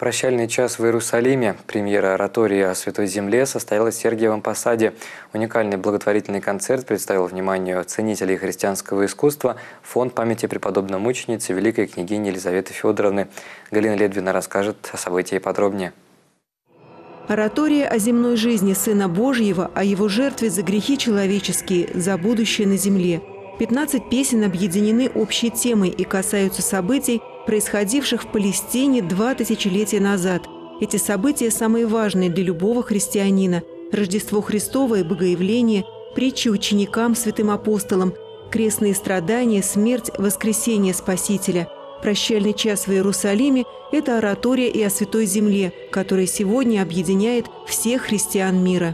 Прощальный час в Иерусалиме. Премьера оратории о Святой Земле состоялась в Сергиевом Посаде. Уникальный благотворительный концерт представил вниманию ценителей христианского искусства фонд памяти преподобной мученицы великой княгини Елизаветы Федоровны. Галина Ледвина расскажет о событии подробнее. Оратория о земной жизни Сына Божьего, о Его жертве за грехи человеческие, за будущее на земле. 15 песен объединены общей темой и касаются событий, происходивших в Палестине 2 тысячелетия назад. Эти события самые важные для любого христианина. Рождество Христово и Богоявление, притчи ученикам, святым апостолам, крестные страдания, смерть, воскресение Спасителя. Прощальный час в Иерусалиме – это оратория и о Святой Земле, которая сегодня объединяет всех христиан мира.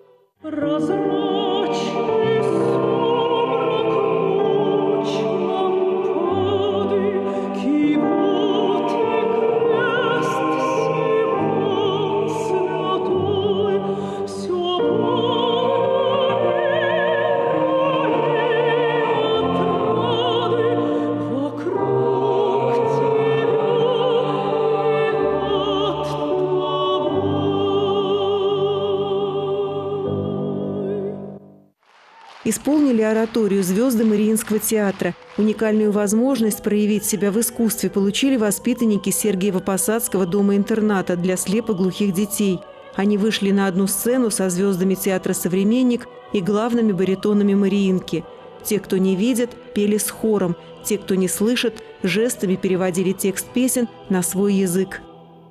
Исполнили ораторию звезды Мариинского театра. Уникальную возможность проявить себя в искусстве получили воспитанники Сергиево-Посадского дома-интерната для слепоглухих детей. Они вышли на одну сцену со звездами театра «Современник» и главными баритонами Мариинки. Те, кто не видит, пели с хором. Те, кто не слышит, жестами переводили текст песен на свой язык.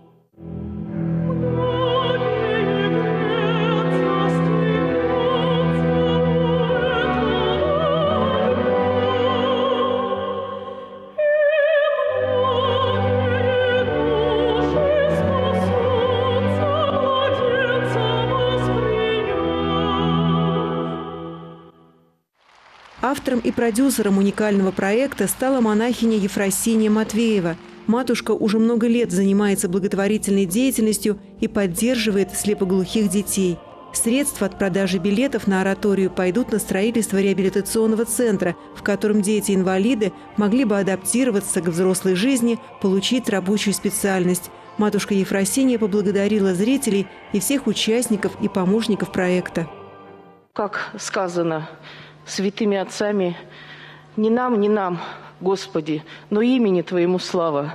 Автором и продюсером уникального проекта стала монахиня Ефросиния Матвеева. Матушка уже много лет занимается благотворительной деятельностью и поддерживает слепоглухих детей. Средства от продажи билетов на ораторию пойдут на строительство реабилитационного центра, в котором дети-инвалиды могли бы адаптироваться к взрослой жизни, получить рабочую специальность. Матушка Ефросиния поблагодарила зрителей и всех участников и помощников проекта. Как сказано святыми отцами: не нам, Господи, но имени Твоему слава.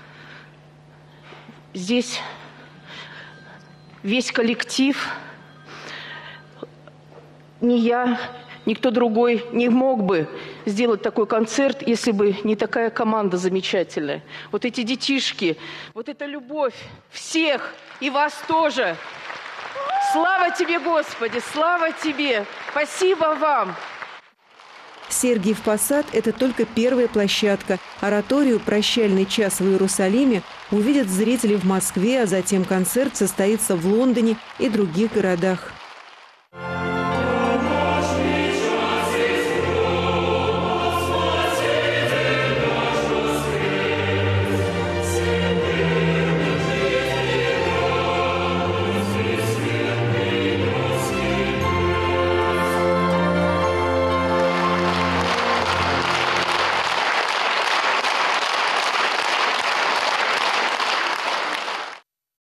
Здесь весь коллектив, ни я, никто другой не мог бы сделать такой концерт, если бы не такая команда замечательная. Вот эти детишки, вот эта любовь всех и вас тоже. Слава Тебе, Господи, слава Тебе! Спасибо вам! Сергиев Посад – это только первая площадка. Ораторию «Прощальный час в Иерусалиме» увидят зрители в Москве, а затем концерт состоится в Лондоне и других городах.